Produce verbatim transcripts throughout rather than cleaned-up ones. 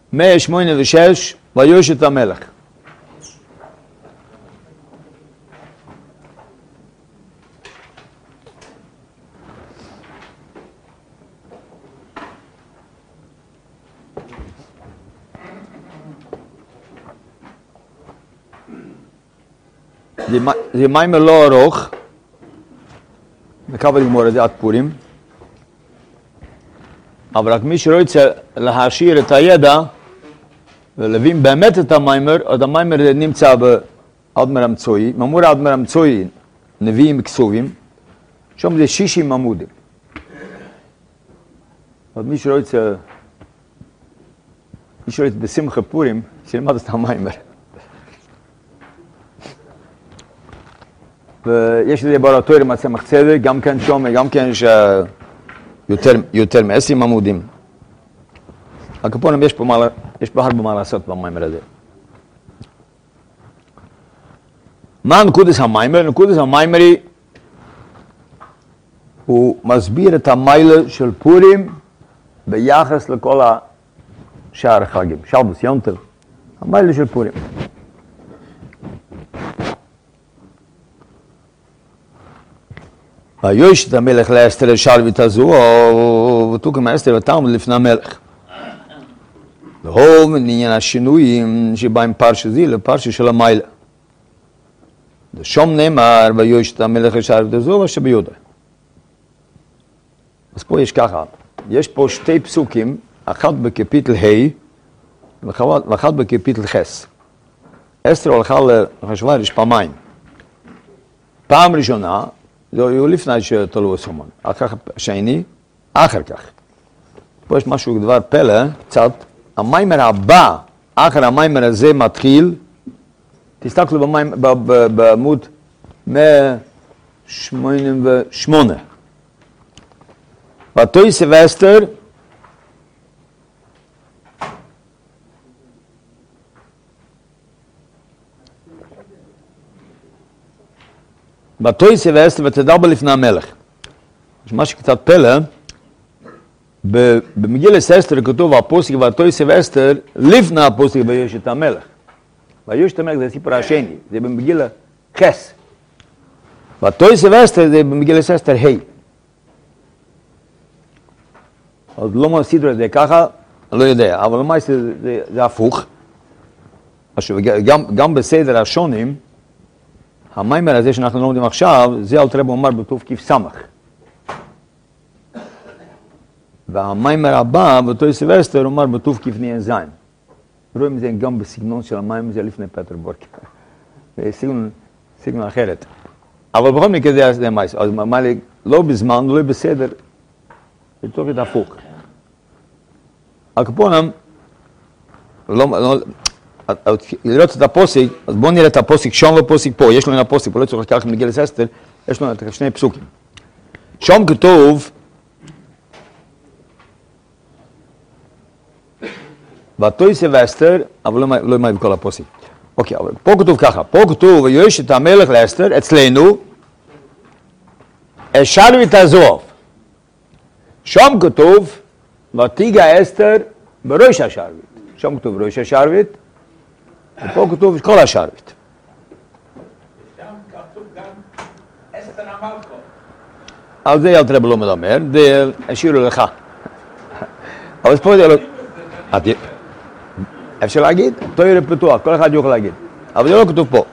מאה שמונים ושש, ויוש את המלך. זה מיימר לא ארוך, מקווה לגמור את זה עד פורים, אבל רק מי שרוצה להשאיר את הידע ולהבין באמת את המיימר, אז המיימר נמצא באדמר המצואי, ממור אדמר המצואי, נביאים כסובים, שם זה שישים עמודים. אז מי שרוצה, מי שרוצה בשמחה פורים, שילמד את המיימר. ויש לזה באורטוריה מצמח צדק, גם כן שום, גם כן יש יותר, יותר מעשרים עמודים. הקופונים יש פה, מה, יש פה הרבה מה לעשות במיימר הזה. מה נקודס המיימר? נקודס המיימרי הוא מסביר את המיילה של פורים ביחס לכל השאר החגים. שבוס, יום טוב. המיילה של פורים. ויוש את המלך לאסתר השרבית הזו, ותוקם אסתר ותעמוד לפני המלך. והוא עניין השינויים שבאים פרשה זי לפרשה של המיילה. ושום נאמר, ויוש את המלך השרבית הזו, ואשר ביהודה. אז פה יש ככה, יש פה שתי פסוקים, אחד בקפיטל ה' ואחד בקפיטל ח'. אסתר הולכה לאחשוורוש פעמיים. פעם ראשונה, זה היו לפני שתלו הסומן, אחר כך שני, אחר כך. פה יש משהו, דבר פלא, קצת, המיימר הבא, אחר המיימר הזה מתחיל, תסתכלו בעמוד מאה שמונים ושמונה. ותויסף אסתר, ותויסף אסתר ותדבר לפני המלך. יש משהו קצת פלא, במגילת אסתר כתוב הפוסק ותויסף אסתר לפני הפוסק ויוש את המלך. ויוש את המלך זה הסיפור השני, זה במגילת חס. ותויסף אסתר זה במגילת אסתר ה'. אז לא מה סידר את זה ככה, אני לא יודע, אבל מה זה, זה, זה הפוך. גם, גם בסדר השונים, המיימר הזה שאנחנו לומדים עכשיו, זה אלתר רבי אומר בטוב כיף סמך. והמיימר הבא, ותויסף אסתר, אומר בטוב כיף נהיה זין. רואים את זה גם בסגנון של המיימר הזה לפני פטרבורג. זה סגנון, סגנון אחרת. אבל בכל מקרה זה, זה מייס. אז מה לי, לא בזמן, לא בסדר, זה טוב את הפוך. הקופונם, לא, לא, לראות את הפוסק, אז בואו נראה את הפוסק שום ופוסק פה, יש לנו את הפוסק, פה לא צריך לקחת מגילת אסתר, יש לנו את שני פסוקים. שום כתוב, ותויסף אסתר, אבל לא ימי בכל הפוסק. אוקיי, אבל פה כתוב ככה, פה כתוב, ויוש את המלך לאסתר, אצלנו, השרבית הזוב. שום כתוב, ותיגע אסתר בראש השרבית. שום כתוב ראש השרבית, ופה כתוב כל השרבית. שם כתוב גם אסתר המלכה. על זה אלתר רבי לא מדבר, זה השאירו לך. אבל פה זה לא... אפשר להגיד? תויר פתוח, כל אחד יוכל להגיד. אבל זה לא כתוב פה.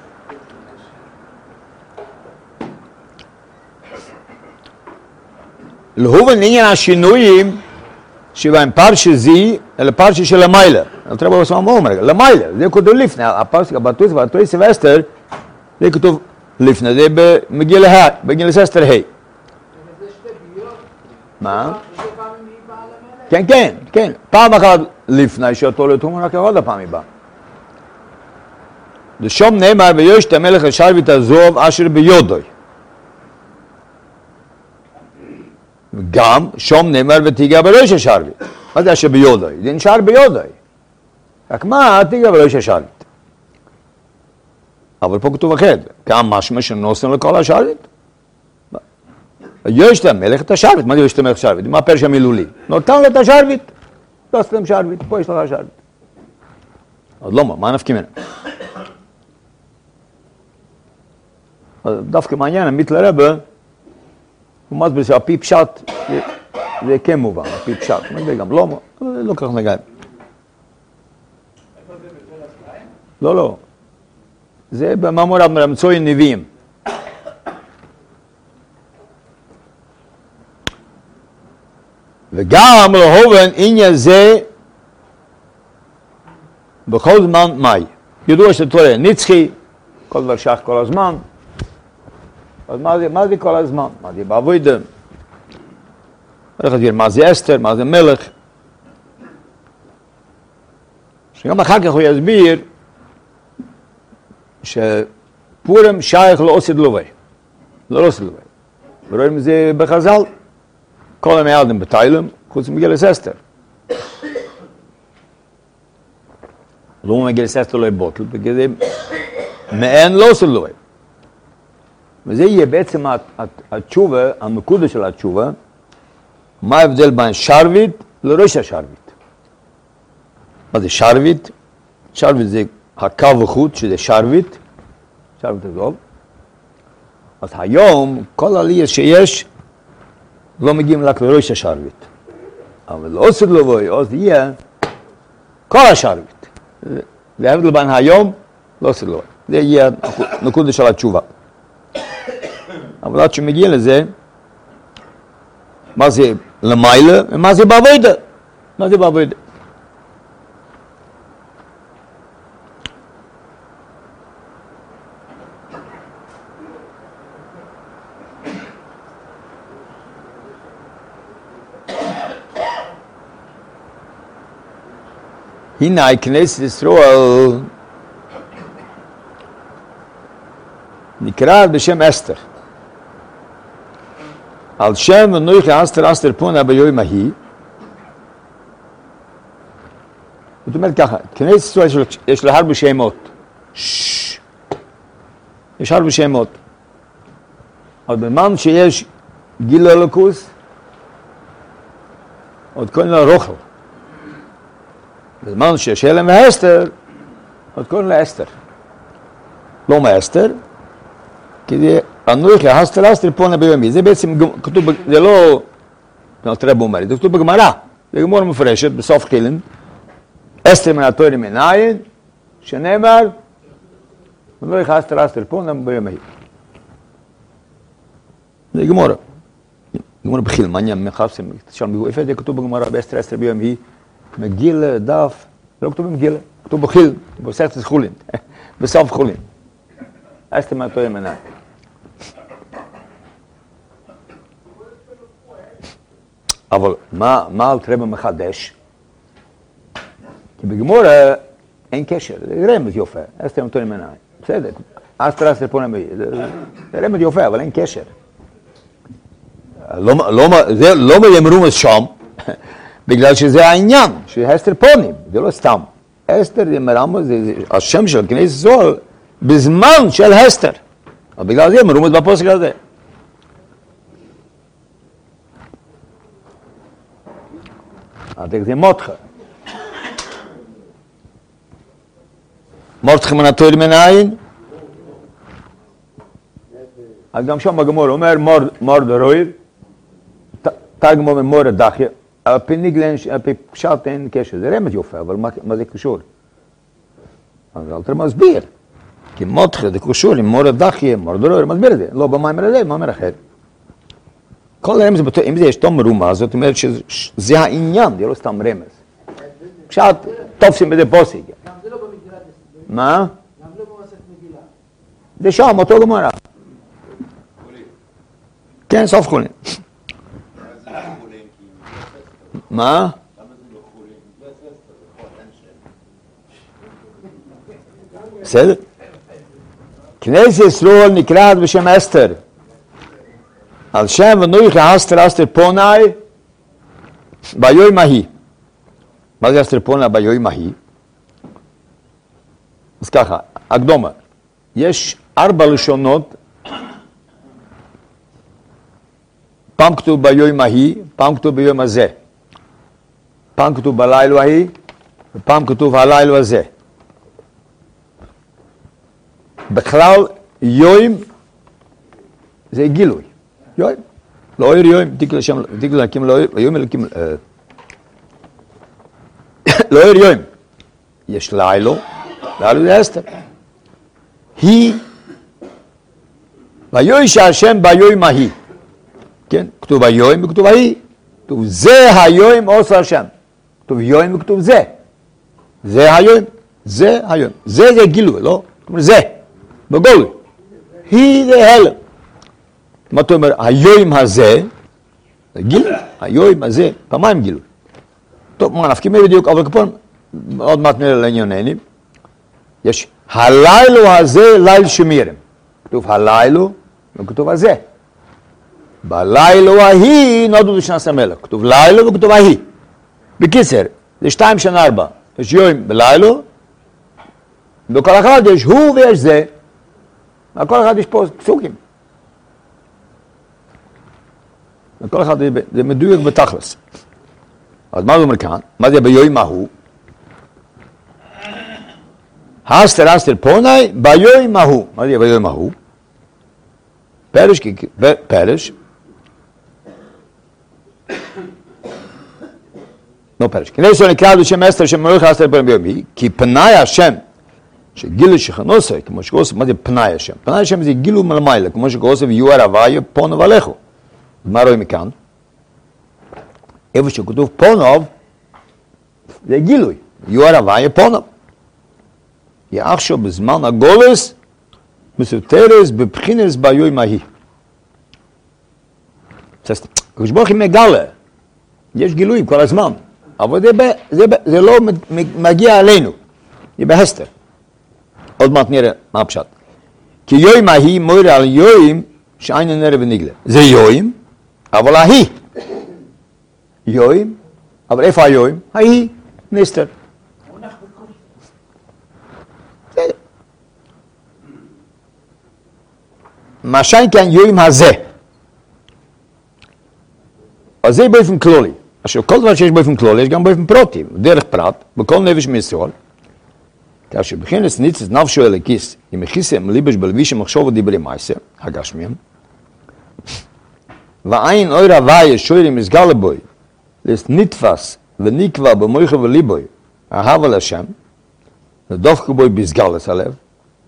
להובן לעניין השינויים שבהם פרשה זי, אלא פרשה של המיילה. אלתר רבי לא אומר, למיילה, זה כתוב לפני, הפרשה הבטוס והתויסף אסתר, זה כתוב לפני, זה במגילת אסתר ה'. מה? כן, כן, כן. פעם אחת לפני שאותו לתומן, רק עוד הפעם היא באה. ושום נאמר, ויוש את המלך השרבית הזוב אשר ביודוי. גם שום נאמר ותיגע בראש השרבית. מה זה אשר ביודוי? זה נשאר ביודוי. רק מה, תיגע בראש השרבית. אבל פה כתוב אחרת. כמה משמע שנוסן לכל השרבית? יש את המלך את השרבית. מה זה יש את המלך השרבית? מה הפרש המילולי? נותן לו את השרבית. לא סתם שרבית, פה יש לך שרבית. אז למה? מה נפקא מינה? דווקא מעניין, עמית לרבה, הוא מסביר שעל פי פשט, זה כן מובן, על פי פשט. נגיד גם למה, לא כך נגע. לא, לא. זה במאמר המצוי נביאים. וגם להובן עניין זה בכל זמן מאי. ידוע שתורה נצחי, כל דבר שייך כל הזמן. אז מה זה, מה זה כל הזמן? מה זה בעבודה? מה זה אסתר? מה זה מלך? שגם אחר כך הוא יסביר שפורם שייך לאוסד לווי. לא לאוסד לווי. ורואים את זה בחז"ל. כל המעלדים בתיילם, חוץ ממגילת אסתר. לא מגילת אסתר לא יבוטל, בגלל זה מעין לא אוסד לווי. וזה יהיה בעצם התשובה, המקודה של התשובה, מה ההבדל בין שרבית לראש השרבית. מה זה שרבית? שרבית זה הקו וחוט, שזה שרבית, שרבית הגדול. אז היום, כל עלייה שיש, לא מגיעים רק לראש השרבית. אבל לא עושה לבוי, אז יהיה כל השרבית. זה ההבדל בין היום, לא עושה לבוי. זה יהיה נקודה של התשובה. אבל עד שמגיע לזה, מה זה למעלה ומה זה בעבודה? מה זה בעבודה? הנה כנסת ישראל נקרא בשם אסתר. על שם ונויכי אסתר אסתר פונה ביום ההיא. זאת אומרת ככה, כנסת ישראל יש לה הרבה שמות. יש הרבה שמות. אבל בזמן שיש גיל אלוקוס, עוד קוראים לה רוחל. בזמן שיש הלם ואסתר, עוד קוראים לה אסתר. לא מאסתר, כי זה אנוכי אסתר אסתר פונה ביום ההיא. זה בעצם כתוב, זה לא, תראה בומרי, זה כתוב בגמרא. זה גמרא מפרשת בסוף חילין. אסתר מן התורה מן העין, שנאמר, אנוכי אסתר אסתר פונה ביום ההיא. זה גמרא. גמרא בחיל, מעניין, מחפשים, שם איפה זה כתוב בגמרא, באסתר אסתר ביום ההיא, מגיל דף, לא כתוב במגיל, כתוב בחיל, בספר חולין, בסוף חולין. אסתר מן התורה מן העין. אבל מה, מה אלתרבה מחדש? כי בגמרא אין קשר, זה רמז יופה, אסתר מן התורה מן העין. בסדר, אסתר אסתר פונה ביום ההיא, זה רמז יופה, אבל אין קשר. לא יאמרו שם, בגלל שזה העניין, שאסתר פונים, זה לא סתם. אסתר זה מרמז, זה השם של כנסת ישראל, בזמן של אסתר. אבל בגלל זה מרומז בפוסק הזה. זה מותחה. מותחה מן התורה מן העין. אז גם שם בגמרא אומר מור דרויר, תרגמו ממור דחיה. על פי ניגלן, על פי פשט אין קשר. זה רמז יופה, אבל מה זה קשור? אז אלתר מסביר. כי מותחה זה קשור עם מור דחיה, מור דרויר, מסביר את זה. לא במאמר הזה, במאמר אחר. כל רמז, אם זה יש תום מרומז, זאת אומרת שזה העניין, זה לא סתם רמז. פשט, תופסים בזה פוסק. גם זה לא במגילת אסתר. מה? גם לא במסכת מגילה. זה שם, אותו גמרא. כן, סוף חולין. מה? בסדר? כנסת ישראל נקראת בשם אסתר. על שם ונויכי אסתר אסתר פונאי ביום ההיא. מה זה אסתר פונאי ביום ההיא? אז ככה, הקדומה. יש ארבע לשונות. פעם כתוב ביום ההיא, פעם כתוב ביום הזה. פעם כתוב בלילה ההיא, ופעם כתוב הלילה הזה. בכלל, יוים זה גילוי. יוים. לא אויר יוים, תיקל השם, תיקל להקים לא אויר, יוים אלוקים, לא אויר יוים. יש לילו, לילו זה אסתר. היא, ויוי שהשם ביוים ההיא. כן? כתוב היוים וכתוב ההיא. כתוב זה היוים עושה השם. כתוב יוים וכתוב זה. זה היוים. זה היוים. זה זה גילוי, לא? זה. בגולוי. היא זה הלם. מה אתה אומר? היוים הזה, זה גילוי. היוים הזה, פעמיים גילוי. טוב, מה נפקים בדיוק, אבל כפון, עוד מעט נראה לענייננים. יש הלילו הזה ליל שמירם. כתוב הלילו, וכתוב הזה. בלילו ההיא נודו לשנס המלך. כתוב לילו וכתוב ההיא. בקיצר, זה שתיים שנה ארבע. יש יוים בלילו, בכל אחד יש הוא ויש זה. בכל אחד יש פה פסוקים. בכל אחד זה מדויק בתכלס. אז מה זה אומר כאן? מה זה ביוים ההוא? האסתר אסתר פונאי ביוים ההוא. מה זה ביוים ההוא? פרש, פרש. לא פרש. כנראה נקרא בשם אסתר שמלך אסתר פונאי ביוים ההיא, כי פנאי השם שגיל שכנוסה, כמו שקוראים, מה זה פנאי השם? פנאי השם זה גילו מלמיילה, כמו שקוראים ויואר הוויה פונוב עליכו. מה רואים מכאן? איפה שכתוב פונוב, זה גילוי. יואר הוויה פונוב. יאחשו בזמן הגולס, מסותרס בבחינס ביום ההיא. הקדוש ברוך הוא מגלה, יש גילויים כל הזמן, אבל זה, זה, זה לא מגיע עלינו, זה בהסתר. עוד מעט נראה מה הפשט. כי יום ההיא מורה על יום שאין נראה ונגלה. זה יום, אבל ההיא. יום, אבל איפה היום? ההיא, נסתר. מה שאין כאן יום הזה. אז זה באופן כלולי. עכשיו, כל דבר שיש באופן כלולי, יש גם באופן פרוטי, דרך פרט, בכל נפש מישראל. כאשר בכנס ניצת נפשו אל הכיס, אם הכיסם ליבש בלבישם מחשוב ודיברי מייסר, הגשמיהם, ועין אור הוויה שוירי מסגל לבוי, לס נתפס ונקבע במויכה וליבוי, אהב על השם, ודופק בוי בסגלס הלב,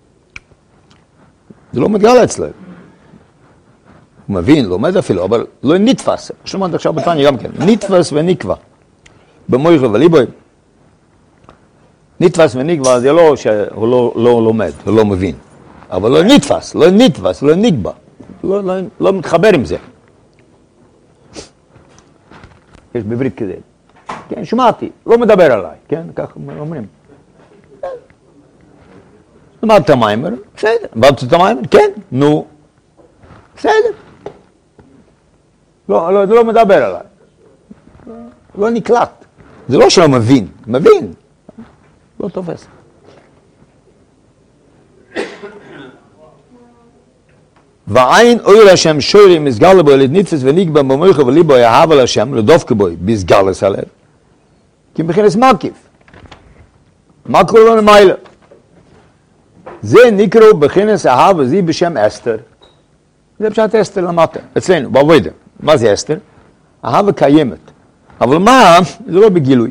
זה לא מתגלה אצלם. הוא מבין, לומד אפילו, אבל לא נתפס. שמעת עכשיו בתניא גם כן. נתפס ונקבע. במויכה וליבוי. נתפס ונקבע זה לא שהוא לא, לא לומד, הוא לא מבין. אבל לא נתפס, לא נתפס, לא נקבע. לא, לא, לא מתחבר עם זה. יש בברית כזה. כן, שמעתי, לא מדבר עליי. כן, כך אומרים. למדת את המיימר, בסדר. למדת את המיימר, כן, נו. בסדר. לא, לא, לא מדבר עליי. לא נקלט. זה לא שלא מבין, מבין. לא תופס. ועין אויר השם שוירי מסגל בו אלת נתפס ונקבע במויכה וליבו יאהב על השם לדופק בו בסגלס הלב. כי מבחינס מקיף. מה קורה לו למעלה? זה נקראו בכנס אהב הזי בשם אסתר. זה פשוט אסתר למטה, אצלנו, בעבודה. מה זה אסתר? אהבה קיימת. אבל מה? זה לא בגילוי.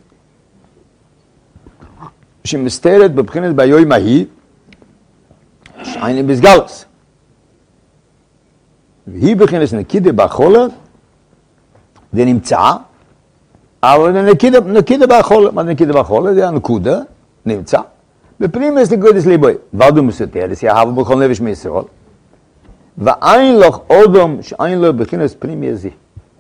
שמסתרת בבחינת ביום ההיא, שעין בסגלס. והיא בכנס נקידה בחולה, זה נמצא, אבל נקידה, נקידה בחולה, מה זה נקידה בחולה? זה הנקודה, נמצא. בפנימס נקודס ליבוי, ודו מסתרס, יאהב בכל נפש מישראל. ואין לך אודם שאין לו בכנס פנימי הזה.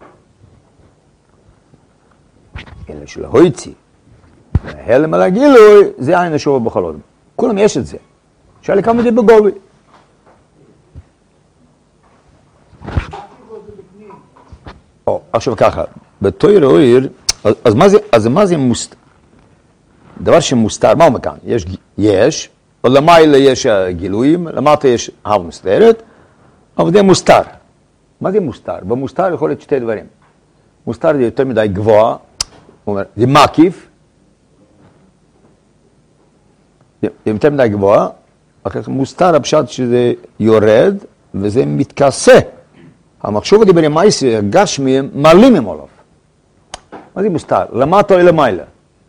אלא שלא הויצי. והלם על הגילוי, זה אין השורה בכל אודם. כולם יש את זה. שאלה כמה זה בגולוי. או, עכשיו ככה, בתויר אויר, אז מה זה, אז מה זה מוסתר? דבר שמוסתר, מה אומר כאן? יש, יש, או למעלה יש גילויים, למטה יש אהבה מסתרת, אבל זה מוסתר. מה זה מוסתר? במוסתר יכול להיות שתי דברים. מוסתר זה יותר מדי גבוה, זה מקיף, זה יותר מדי גבוה, אחרי מוסתר הפשט שזה יורד, וזה מתכסה. המחשוב הדיברי מייסי, הגשמי, מעלים עם עליו. מה זה מוסתר? למטה או למעלה?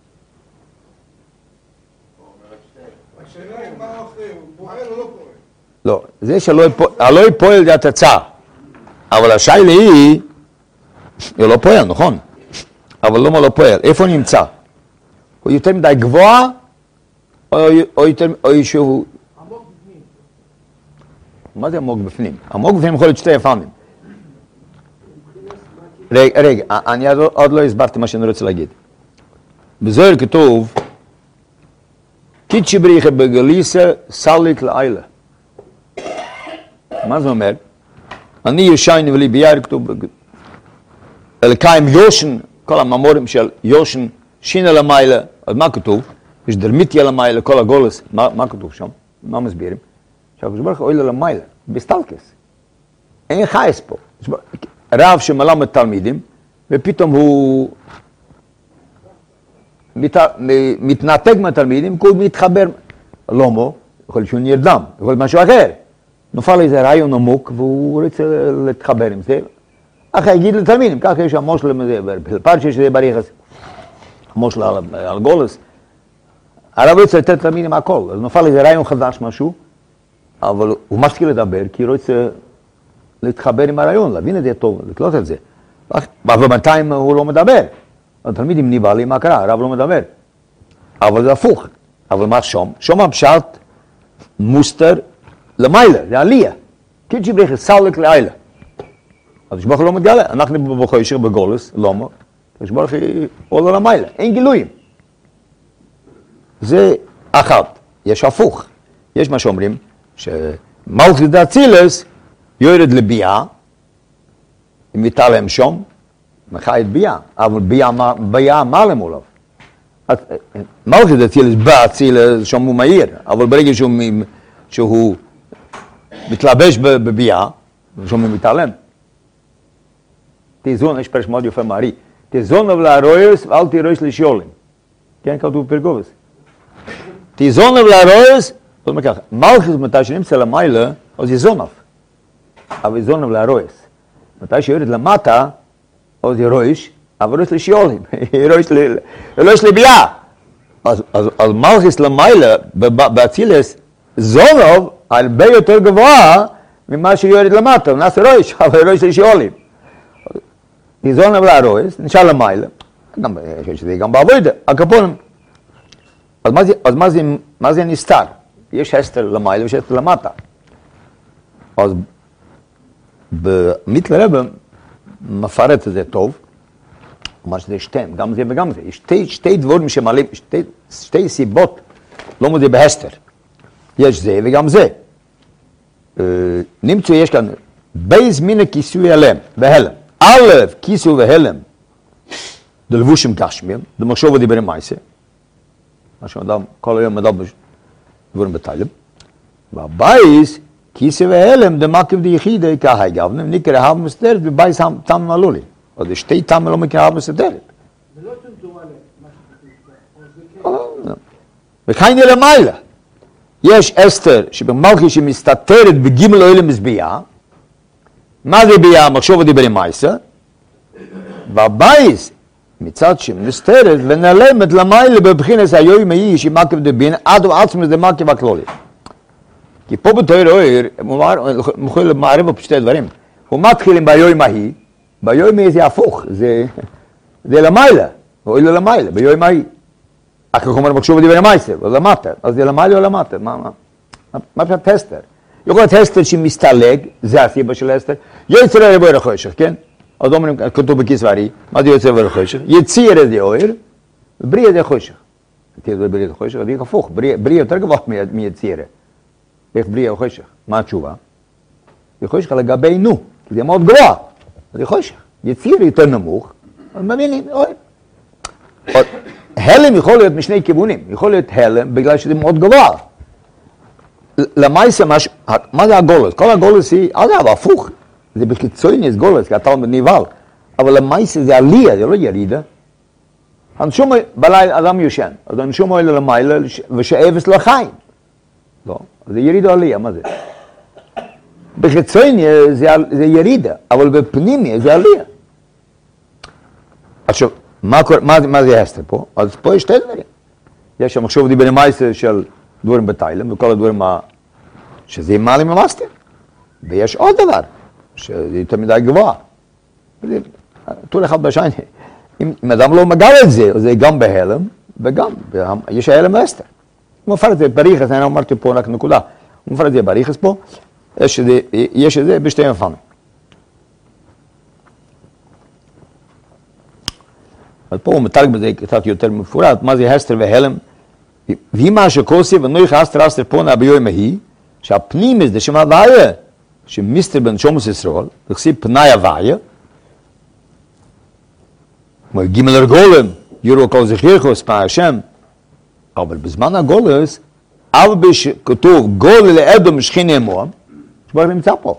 השאלה היא מה הוא עושה, הוא פועל או לא פועל? לא, זה שהלא פועל זה התוצאה. אבל השאלה היא, הוא לא פועל, נכון? אבל למה לא פועל? איפה הוא נמצא? הוא יותר מדי גבוה, או יותר, או שהוא... עמוק בפנים. מה זה עמוק בפנים? עמוק בפנים יכול להיות שתי הפעמים. רגע, רגע, אני עוד לא הסברתי מה שאני רוצה להגיד. בזוהר כתוב, קיצ'י בריחה בגליסה סליק לאילה. מה זה אומר? אני ישן ולי בייר כתוב, אלקיים יושן, כל המאמורים של יושן, שינה למיילה, אז מה כתוב? יש דרמיטיה למיילה, כל הגולס, מה, מה כתוב שם? מה מסבירים? שהקדוש ברוך הוא אוהל למיילה, בסטלקס. אין חייס פה. רב שמלמד תלמידים, ופתאום הוא מת, מתנתק מהתלמידים, כי הוא מתחבר. לא מו, יכול להיות שהוא נרדם, יכול להיות משהו אחר. נופל איזה רעיון עמוק, והוא רוצה להתחבר עם זה. אחרי יגיד לתלמידים, ככה יש המושל לזה, בפרשי שזה בריחס, המושל על, על גולס. הרב רוצה לתת לתלמידים הכל, אז נופל איזה רעיון חדש משהו, אבל הוא מפסיק לדבר, כי הוא רוצה להתחבר עם הרעיון, להבין את זה טוב, לקלוט את זה. אבל בינתיים הוא לא מדבר. התלמידים נבהלים, מה קרה? הרב לא מדבר. אבל זה הפוך. אבל מה שום? שום הפשט מוסתר למעלה, זה עלייה. קיצ'י בריחה סלק לאילה. אז שבוח לא מתגלה. אנחנו בחוישך בגולס, למה? שבוח עולה למעלה, אין גילויים. זה אחת. יש הפוך. יש מה שאומרים, שמלכות דאצילס יורד לביאה, אם מתעלם שום, מחי את ביאה, אבל ביאה מעלם עליו. מלכות דאצילס באצילס שום הוא מהיר, אבל ברגע שהוא, שהוא מתלבש בביאה, שום הוא מתעלם. תיזון, יש פרש מאוד יפה מארי, תיזון אבל הרויס ואל תירויס לשיולים. כן, כתוב בפרגובס. תיזון אבל הרויס, זאת אומרת ככה, מלכות מתי שנמצא למעלה, אז יזונב. אבל יזונב להרויס. מתי שיורד למטה, אז ירויש, אבל ירויש לשיולים. ירויש לביאה. אז מלכות למעלה, באצילס, זונב הרבה יותר גבוה ממה שיורד למטה. הוא נעשה רויש, אבל ירויש לשיולים. יזונב להרויס, נשאר למעלה. שזה גם בעבודה, הקפונים. אז מה זה, אז מה זה, מה זה נסתר? יש הסתר למעלה ויש הסתר למטה. אז במיתלה רבה מפרט את זה טוב, מה שזה שתיהם, גם זה וגם זה. יש שתי, שתי דברים שמעלים, שתי, שתי סיבות לא מודיע בהסתר. יש זה וגם זה. נמצאו, יש כאן בייז מיני כיסוי הלם והלם. א', כיסוי והלם, דלבושים גשמיים, דמחשוב ודיברי מייסה. מה שאדם כל היום מדבר דברים בתיילם. והבייס, כיסא והלם, דמקיב דיחידי כהי גבנם, נקרא אהב מסתרת ובייס תם מלולי. אז שתי תם לא מקרא אהב מסתרת. זה לא צמצום עליהם, מה שכתוב פה. וכייני למעלה. יש אסתר שבמלכי שמסתתרת בגימל אוהלם מזביעה. מה זה ביעה? מחשוב ודיברי מייסה. והבייס, מצד שמסתרת ונעלמת למעלה בבחינס היוי מאי שמקיב דבין עד ועצמס דמקיב הכלולי. כי פה בתואר אוהר, הוא יכול למערב פה שתי דברים. הוא מתחיל עם ביוי מהי, ביוי מהי זה הפוך, זה, זה למעלה, הוא אוהל למעלה, ביוי מהי. אחר כך אומר מחשוב ודיברי מייסה, או למטה, אז זה למעלה או למטה, מה, מה? מה פשוט הסתר? יכול להיות הסתר שמסתלג, זה הסיבה של הסתר, יוצר הרבו רחושך, כן? אז אומרים, כתוב בכיסברי, מה זה יוצר ורחושך? יציר את זה אוהר, ובריא את זה חושך. תהיה בריא את חושך, זה הפוך, בריא יותר גבוה מיצירה. איך בריא החושך? מה התשובה? זה חושך לגבי נו, כי זה מאוד גבוה, זה חושך. יציר יותר נמוך, אז מבינים, אוהר. הלם יכול להיות משני כיוונים, יכול להיות הלם בגלל שזה מאוד גבוה. למעשה, מה זה הגולס? כל הגולס היא, אגב, הפוך. זה בחיצוני, זה גולס, כי אתה נבהל. אבל למעשה זה עלייה, זה לא ירידה. הנשום בלילה אדם יושן, אז הנשום עולה למעלה ושאבס לחיים. לא, זה ירידה עלייה, מה זה? בחיצוניה זה, זה ירידה, אבל בפנימיה זה עלייה. עכשיו, מה, מה, מה זה אסתר פה? אז פה יש שתי דברים. יש שם עכשיו דיברי מייסר של דברים בתאילם, וכל הדברים שזה יהיה מעלים למאסטר. ויש עוד דבר, שזה יותר מדי גבוה. תור אחד בשני. אם, אם אדם לא מגל את זה, אז זה גם בהלם, וגם, יש ההלם ואסתר. הוא מפרד את זה בריחס, אני אמרתי פה רק נקודה. הוא מפרד את זה בריחס פה, יש, יש את זה בשתי מפעמים. אז פה הוא מתרג בזה קצת יותר מפורט, מה זה אסתר והלם. ואם מה שכוסי ונויך אסתר אסתר פונה ביום ההיא, שהפנים זה שם הוויה, שמסתר בנשומוס ישראל, וכסיב פנאי הוויה, כמו גימל הרגולם, יורו כל זכירכוס, פנאי השם, אבל בזמן הגולס, אב כתוב גול לאדום שכיני אמוהם, שבר נמצא פה.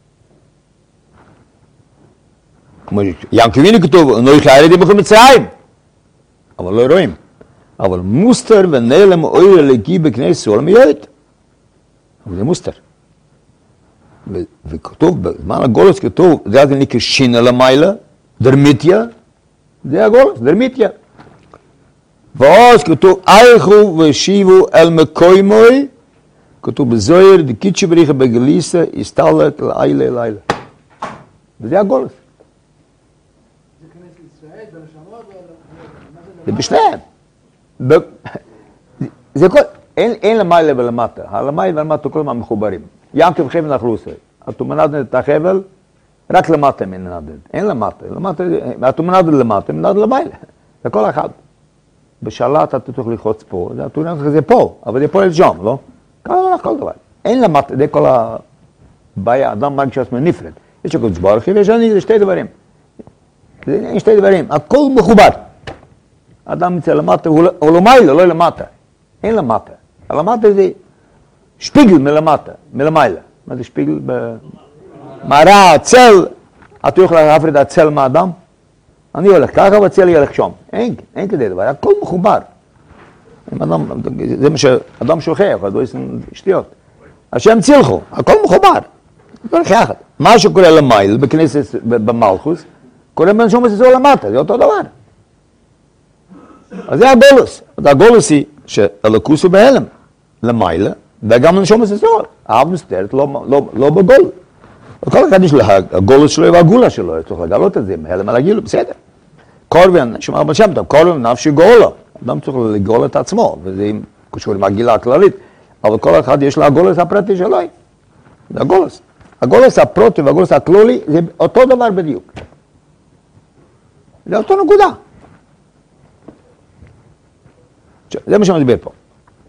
כמו ים כביני כתוב, נויך הירדים בכל מצרים, אבל לא רואים. אבל מוסתר ונעלם אויר לגי בכנסת עולם יועד. אבל זה מוסתר. וכתוב, בזמן הגולס כתוב, זה היה נקרא שינה למעלה, דרמיתיה, זה הגולס, דרמיתיה. ואז כתוב, אייכו ושיבו אל מקוימוי, כתוב בזויר, דקיצ'י בריחה בגליסה, הסתלק לילה לילה. וזה הגולס. זה כנסת ישראל, בנשמות, זה בשניהם. זה כל, אין, אין למעלה ולמטה. הלמעלה ולמטה כל הזמן מחוברים. ינקב חבל נחלוסי. אתה מנדד את החבל, רק למטה מנדד. אין למטה. למטה, אתה מנדד למטה, מנדד למעלה. זה כל אחד. בשלט אתה צריך לחוץ פה, אתה מנדד זה פה, אבל זה פה אל שם, לא? כל דבר. אין למטה, זה כל הבעיה, אדם מרגיש עצמו נפרד. יש הקודש ברוך הוא, ויש אני, זה שתי דברים. זה שתי דברים, הכל מחובר. אדם יצא למטה, הוא לא מעלה, לא למטה. אין למטה. הלמטה זה שפיגל מלמטה, מלמעלה. מה זה שפיגל? מערה, הצל, אתה יכול להפריד הצל מהאדם? אני הולך ככה והצל ילך שם. אין, אין כדי דבר, הכל מחובר. זה מה שאדם שוכח, אז הוא יש שטויות. השם צילחו, הכל מחובר. זה הולך יחד. מה שקורה למעלה, בכנסת, במלכוס, קורה בנשום את זה למטה, זה אותו דבר. אז זה הגולוס. הגולוס היא שהלוקוס הוא בהלם, למעלה, וגם לנשום את זה. האב מסתרת, לא בגול. כל אחד יש לו, הגולוס שלו והגולה שלו, צריך לגלות את זה, מהלם על הגילו, בסדר. קורבן, שמע רבי שם טוב, קורבן נפשי גאולה. אדם צריך לגאול את עצמו, וזה קשור עם הגילה הכללית, אבל כל אחד יש לו הגולוס הפרטי שלו. זה הגולוס. הגולוס הפרוטי והגולוס הכלולי, זה אותו דבר בדיוק. זה אותו נקודה. זה מה שמסביר פה.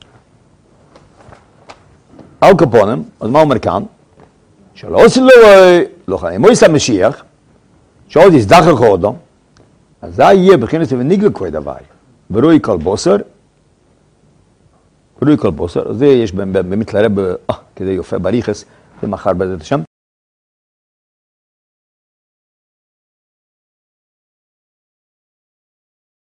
על קפונם, אז מה אומר כאן? שלא עושה לו, לא חיים, הוא יסע משיח, שעוד יזדחך אותו, אז זה יהיה בכנס וניגל כוי דבר. ורואי כל בוסר, ורואי כל בוסר, זה יש באמת לרב, כדי יופה בריחס, זה מחר בעזרת השם.